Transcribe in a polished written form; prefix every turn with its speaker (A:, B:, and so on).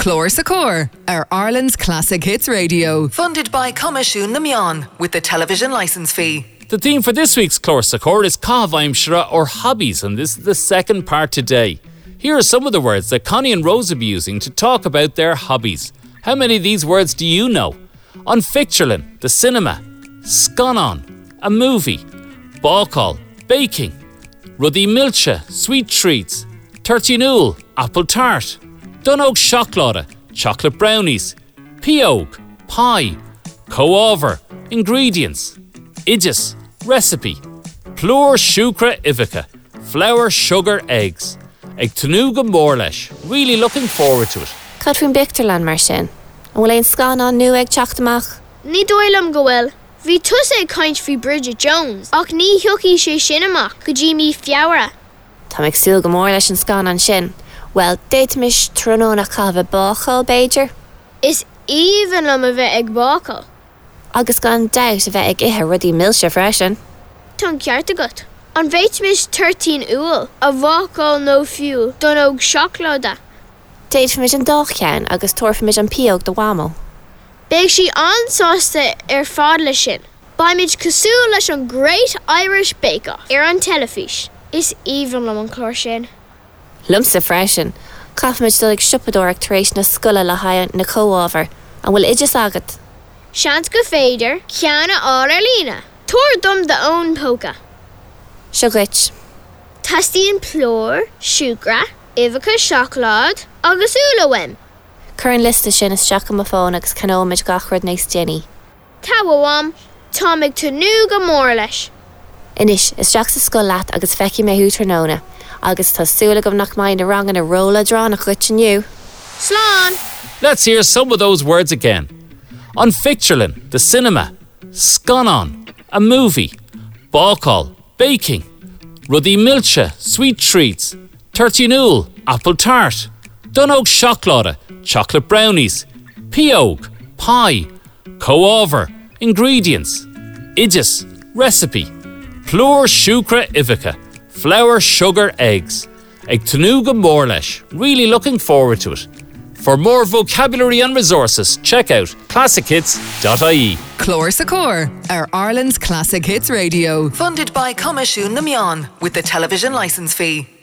A: Clór sa Cór, our Ireland's classic hits radio. Funded by Comisiún na Meán with the television licence fee.
B: The theme for this week's Clór sa Cór is Cábhaimsire or hobbies, and this is the second part today. Here are some of the words that Connie and Rose will be using to talk about their hobbies. How many of these words do you know? On Ficturlin, the cinema. Scanán, a movie. Bácáil, baking. Rudí Milse, sweet treats. Turtianúil, apple tart. Donóg Chocolate, chocolate brownies. Pióg, pie. Comhábhar, ingredients. Idis, recipe. Plúr siúcra ivica, flour, sugar, eggs. Ag tonú go mór leis, really looking forward to it.
C: Cad faoin Bicterland mar sin. An bhfuil éon scanán nu ag teachtamach?
D: Ní dóilm go bhfuil. Bhí tusa ag caint faoi Bridget Jones, ach ní thucaí sé sin amach go dtí mí fiabhra.
C: Tá ag súil go mór leis an scanán sin. Well, déitimiis tróna cabha bácáil Beidir.
D: Is even am a bheith ag bácáil.
C: Agus gan doubt a bheith ag ithe rudí Milse freisin.
D: Tá ceart agat. An bhéitimiis 13 uail a bhácáil nó fiú don óg seacláda.
C: Déitimiis an dócheann agus tuairfimiis an pióg do bhámó.
D: Beidh si ansásta fad lei sin. Baimid cosú leis an Great Irish Bake Off ar an telefís. Is even am an clór sin.
C: Lumsa freisin. Caithimiid dul ag siúpadóir ag tar éis na scoile le haigh na comhábhar an bhfuil idir agat.
D: Seans go féidir, ceanna áil ar lína. Tuair dom de ón póca.
C: Seo gait.
D: Tastíonn plór, siúcra, ivica seaclád agus úlahhaim.
C: Curran lista sin is seach am fón agus canóid gachard níos Jenny.
D: Tá bham, tá ag tonú go mór leis.
C: Inis, is seach sa scoil leat agus feici mé hú tróna, agus tá súla gom nach main a rangan a róla drán a chuit aniu.
D: Slán!
B: Let's hear some of those words again. On Ficturlin, the cinema. Scanán, a movie. Bácáil, baking. Rudí Milse, sweet treats. Turtianúil, apple tart. Donóg Chocolate, chocolate brownies. Pióg, pie. Comhábhar, ingredients. Idis, recipe. Plúr siúcra ivica, flour, sugar, eggs. Ag tonú go mór leis, really looking forward to it. For more vocabulary and resources, check out classichits.ie.
A: Clór sa Cór, our Ireland's classic hits radio. Funded by Comisiún na Meán with the television licence fee.